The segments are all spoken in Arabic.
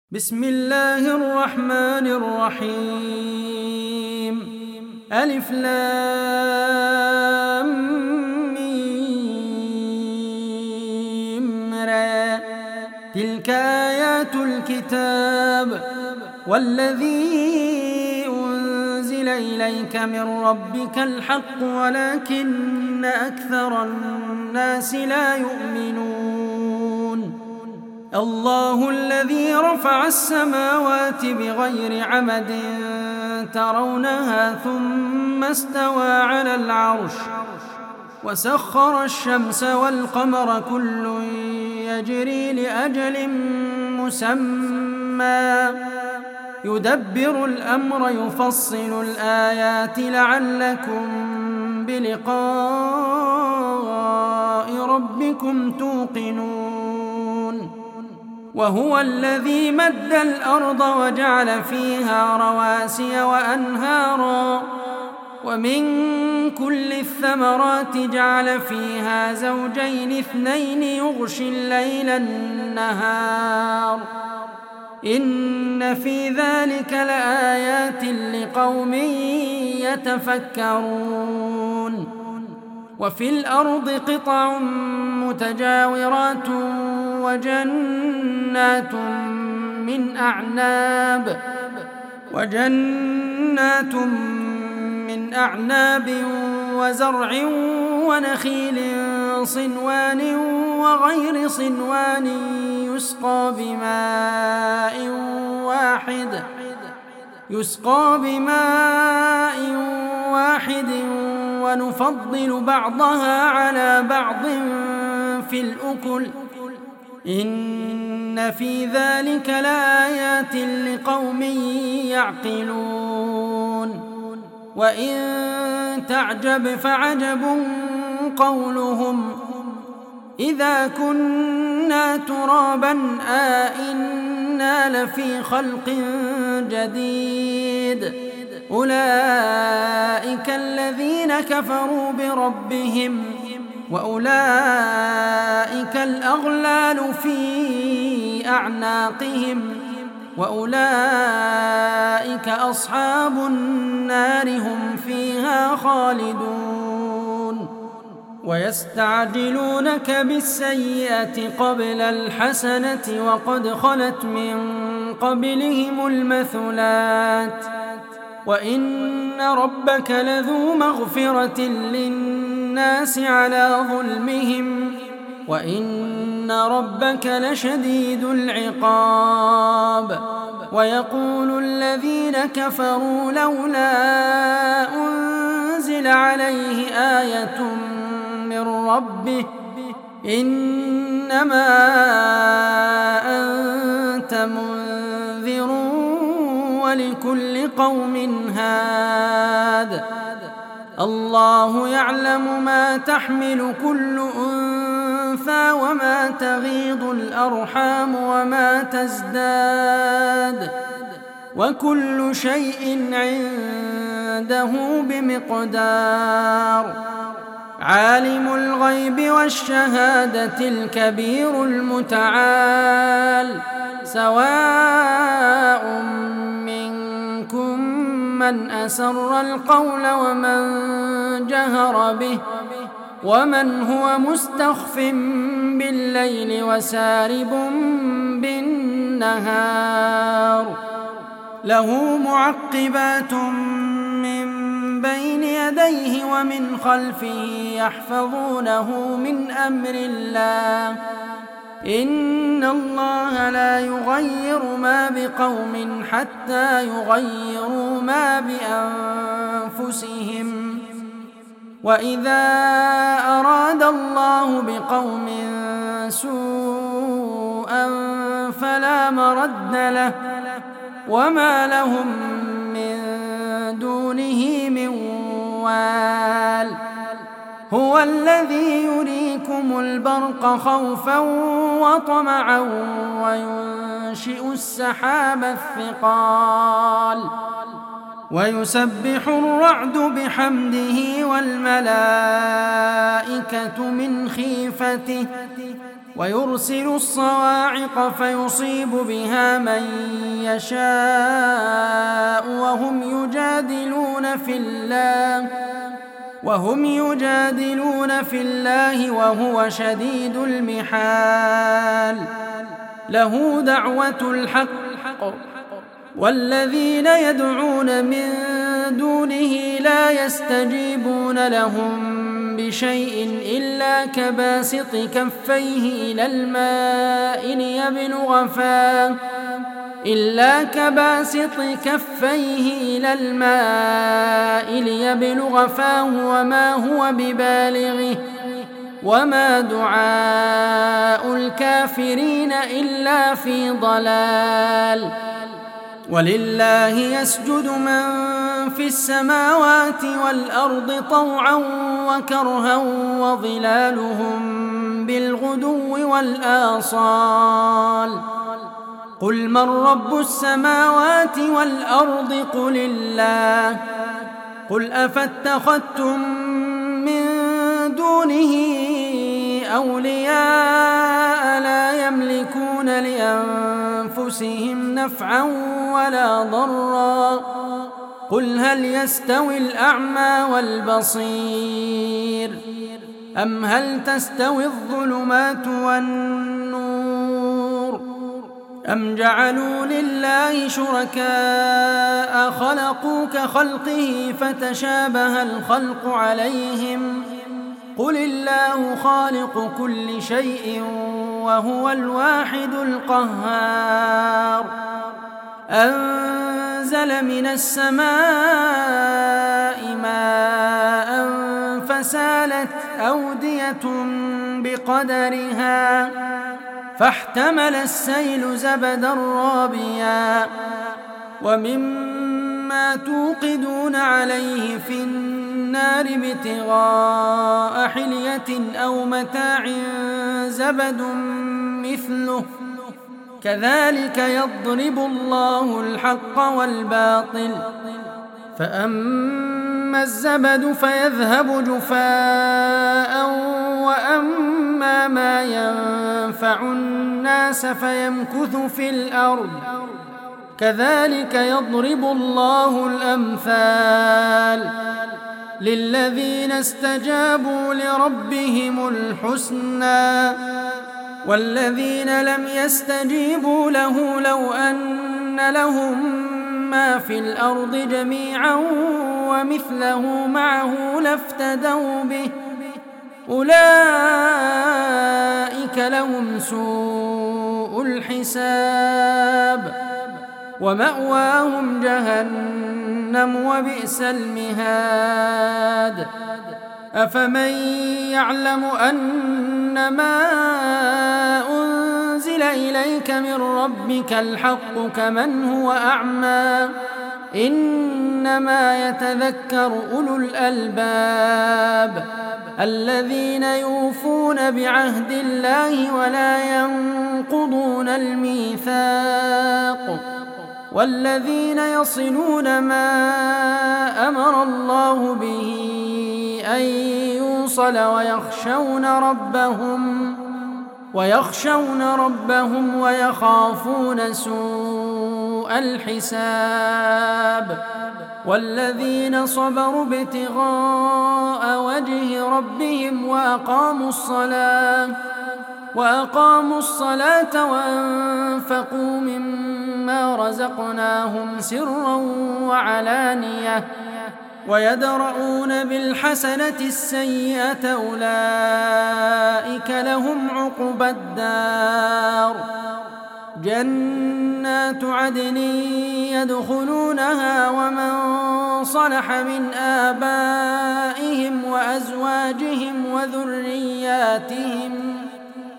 بسم الله الرحمن الرحيم ألف لام ميم را تلك آيات الكتاب والذي أنزل إليك من ربك الحق ولكن أكثر الناس لا يؤمنون الله الذي رفع السماوات بغير عمد ترونها ثم استوى على العرش وسخر الشمس والقمر كل يجري لأجل مسمى يدبر الأمر يفصل الآيات لعلكم بلقاء ربكم توقنون وهو الذي مد الأرض وجعل فيها رواسي وأنهارا ومن كل الثمرات جعل فيها زوجين اثنين يغشي الليل النهار إن في ذلك لآيات لقوم يتفكرون وفي الأرض قطع متجاورات وجنات من أعناب وزرع ونخيل صنوان وغير صنوان يسقى بماء واحد ونفضل بعضها على بعض في الأكل إن في ذلك لآيات لقوم يعقلون وإن تعجب فعجب قولهم إذا كنا ترابا أإنا لفي خلق جديد أولئك الذين كفروا بربهم وأولئك الأغلال في أعناقهم وأولئك أصحاب النار هم فيها خالدون ويستعجلونك بالسيئة قبل الحسنة وقد خلت من قبلهم المثلات وإن ربك لذو مغفرة للناس على ظلمهم وإن ربك لشديد العقاب ويقول الذين كفروا لولا أنزل عليه آية من ربه إنما أنت منذر ولكل قوم هاد الله يعلم ما تحمل كل أنثى وما تغيض الأرحام وما تزداد وكل شيء عنده بمقدار عالم الغيب والشهادة الكبير المتعال سواء منكم من أسر القول ومن جهر به ومن هو مستخف بالليل وسارب بالنهار له معقبات من بين يديه ومن خلفه يحفظونه من أمر الله إن الله لا يغير ما بقوم حتى يغيروا ما بأنفسهم وإذا أراد الله بقوم سوءا فلا مرد له وما لهم من دونه من وال هو الذي يريكم البرق خوفا وطمعا وينشئ السحاب الثقال ويسبح الرعد بحمده والملائكة من خيفته ويرسل الصواعق فيصيب بها من يشاء وهم يجادلون في الله وهو شديد المحال. له دعوة الحق والذين يدعون من دونه لا يستجيبون لهم بشيء إلا كباسط كفيه إلى الماء ليبلغ فاه وما هو ببالغه وما دعاء الكافرين إلا في ضلال. ولله يسجد من في السماوات والأرض طوعا وكرها وظلالهم بالغدو والآصال. قل من رب السماوات والأرض قل الله. قل أفاتخذتم من دونه أولياء لا يملكون لأنفسهم نفعا ولا ضرا. قل هل يستوي الأعمى والبصير أم هل تستوي الظلمات والنور أم جعلوا لله شركاء خلقوا كخلقه فتشابه الخلق عليهم. قل الله خالق كل شيء وهو الواحد القهار. أنزل من السماء ماء فسالت أودية بقدرها فاحتمل السيل زبدا رابيا ومما توقدون عليه في النار ابتغاء حلية أو متاع زبد مثله كذلك يضرب الله الحق والباطل. فأما الزبد فيذهب جفاء وأما ما ينفع الناس فيمكث في الأرض كذلك يضرب الله الأمثال. للذين استجابوا لربهم الحسنى والذين لم يستجيبوا له لو أن لهم ما في الأرض جميعا ومثله معه لافتدوا به أولئك لهم سوء الحساب ومأواهم جهنم وبئس المهاد. أفمن يعلم أنما أنزل إليك من ربك الحق كمن هو أعمى إنما يتذكر أولو الألباب الذين يوفون بعهد الله ولا ينقضون الميثاق والذين يصلون ما أمر الله به أن يوصل ويخشون ربهم ويخافون سوء الحساب. والذين صبروا ابتغاء وجه ربهم وأقاموا الصلاة وأنفقوا مما رزقناهم سرا وعلانية ويدرؤون بالحسنة السيئة أولئك لهم عقبى الدار. جنات عدن يدخلونها ومن صلح من آبائهم وأزواجهم وذرياتهم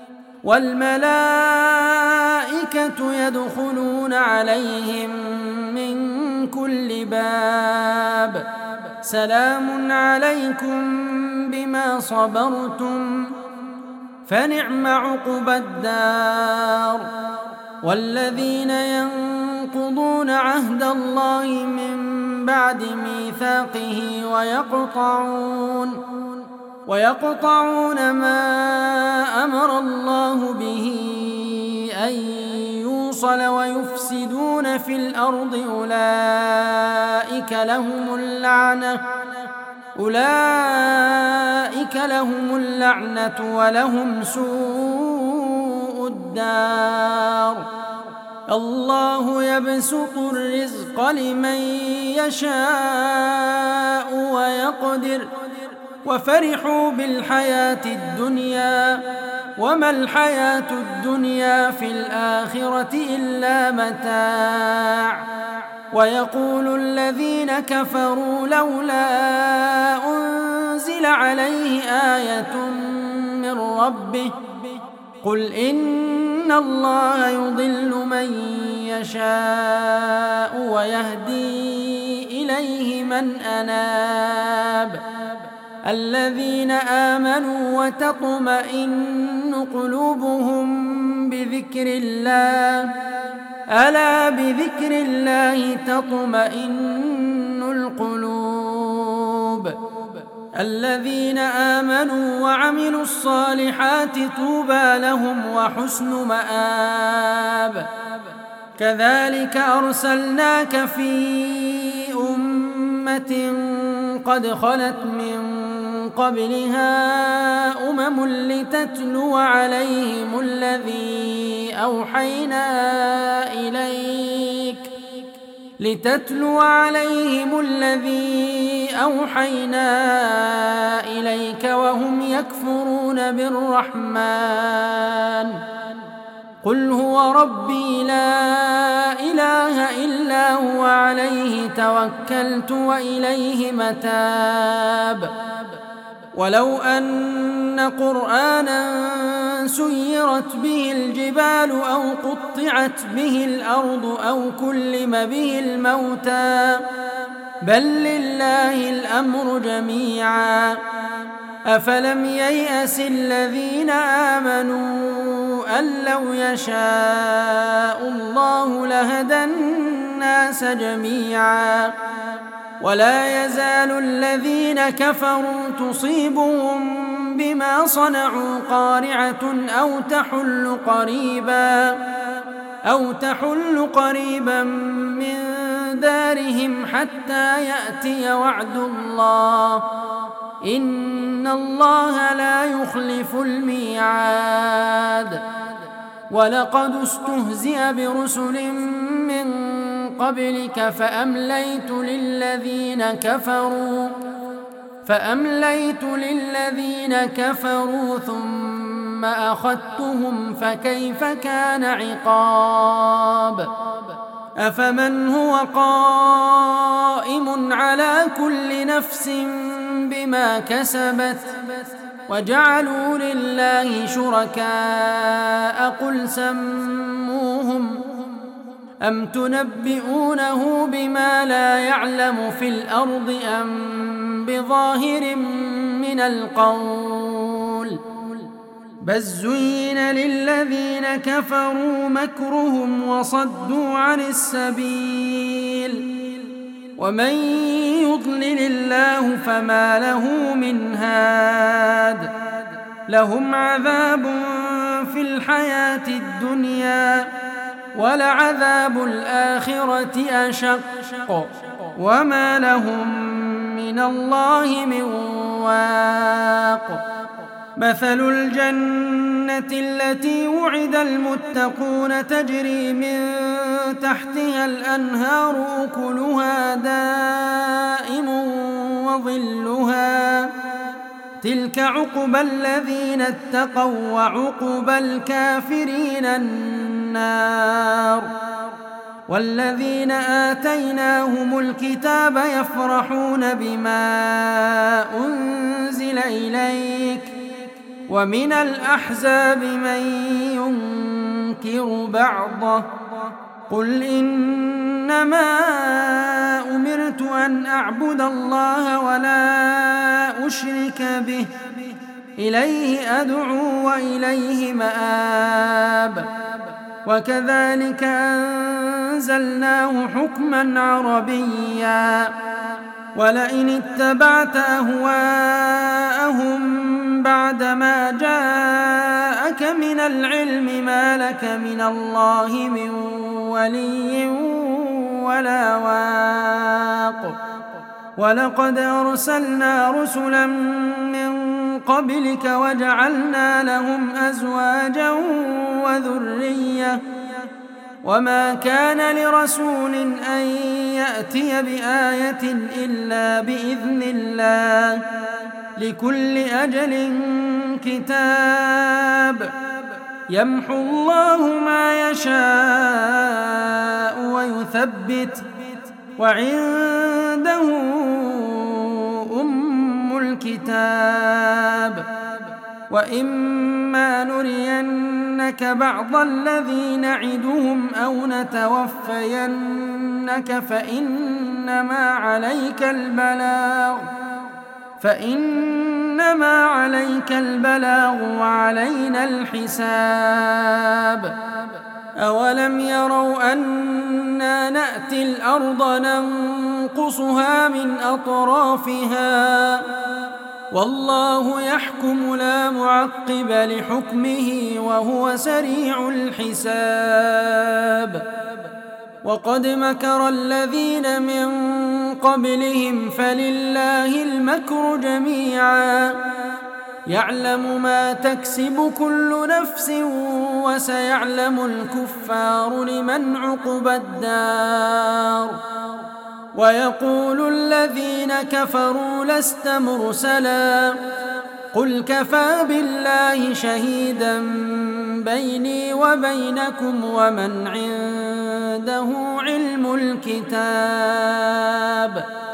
والملائكة يدخلون عليهم من كل باب سلام عليكم بما صبرتم فنعم عقبى الدار. والذين ينقضون عهد الله من بعد ميثاقه ويقطعون ما أمر الله به أن يوصل ويفسدون في الأرض أولئك لهم اللعنة ولهم سوء الدار. الله يبسط الرزق لمن يشاء ويقدر وفرحوا بالحياة الدنيا وما الحياة الدنيا في الآخرة إلا متاع. ويقول الذين كفروا لولا أنزل عليه آية من ربه قل إن الله يضل من يشاء ويهدي إليه من أناب. الذين آمنوا وتطمئن قلوبهم بذكر الله ألا بذكر الله تطمئن القلوب. الذين آمنوا وعملوا الصالحات طوبى لهم وحسن مآب. كذلك أرسلناك في أمة قد خلت من قبلها لتتلو عليهم الذي أوحينا إليك وهم يكفرون بالرحمن. قل هو ربي لا إله إلا هو عليه توكلت وإليه متاب. ولو أن قرآنا سيرت به الجبال أو قطعت به الأرض أو كلم به الموتى بل لله الأمر جميعا. أفلم ييأس الذين آمنوا أن لو يشاء الله لهدى الناس جميعا. ولا يزال الذين كفروا تصيبهم بما صنعوا قارعة أو تحل قريبا من دارهم حتى يأتي وعد الله إن الله لا يخلف الميعاد. ولقد استهزئ برسل من قبلك فأمليت للذين كفروا ثم أخذتهم فكيف كان عقاب. أفمن هو قائم على كل نفس بما كسبت وجعلوا لله شركاء قل سموهم أم تنبئونه بما لا يعلم في الأرض أم بظاهر من القول بل زين للذين كفروا مكرهم وصدوا عن السبيل ومن يضلل الله فما له من هاد. لهم عذاب في الحياة الدنيا ولعذاب الآخرة أشق وما لهم من الله من واق. مثل الجنة التي وعد المتقون تجري من تحتها الأنهار أكلها دائم وظلها تلك عقبى الذين اتقوا وعقبى الكافرين النار. والذين آتيناهم الكتاب يفرحون بما أنزل إليك ومن الأحزاب من ينكر بعضه قل إنما أمرت أن أعبد الله ولا أشرك به إليه أدعو وإليه مآب. وكذلك أنزلناه حكما عربيا ولئن اتبعت أهواءهم بعدما جاءك من العلم ما لك من الله من ولي ولا واق ولقد أرسلنا رسلا من قبلك وجعلنا لهم أزواجا وذرية وما كان لرسول أن يأتي بآية إلا بإذن الله لكل أجل كتاب يمحو الله ما يشاء ويثبت وعنده أم الكتاب وإما نرينك بعض الذي نعدهم أو نتوفينك فإنما عليك البلاغ وعلينا الحساب أولم يروا أنا نأتي الأرض ننقصها من أطرافها والله يحكم لا معقب لحكمه وهو سريع الحساب وقد مكر الذين من قبلهم فلله المكر جميعا يعلم ما تكسب كل نفس وسيعلم الكفار لمن عقبى الدار ويقول الذين كفروا لست مرسلا قل كفى بالله شهيدا بيني وبينكم ومن عنده علم الكتاب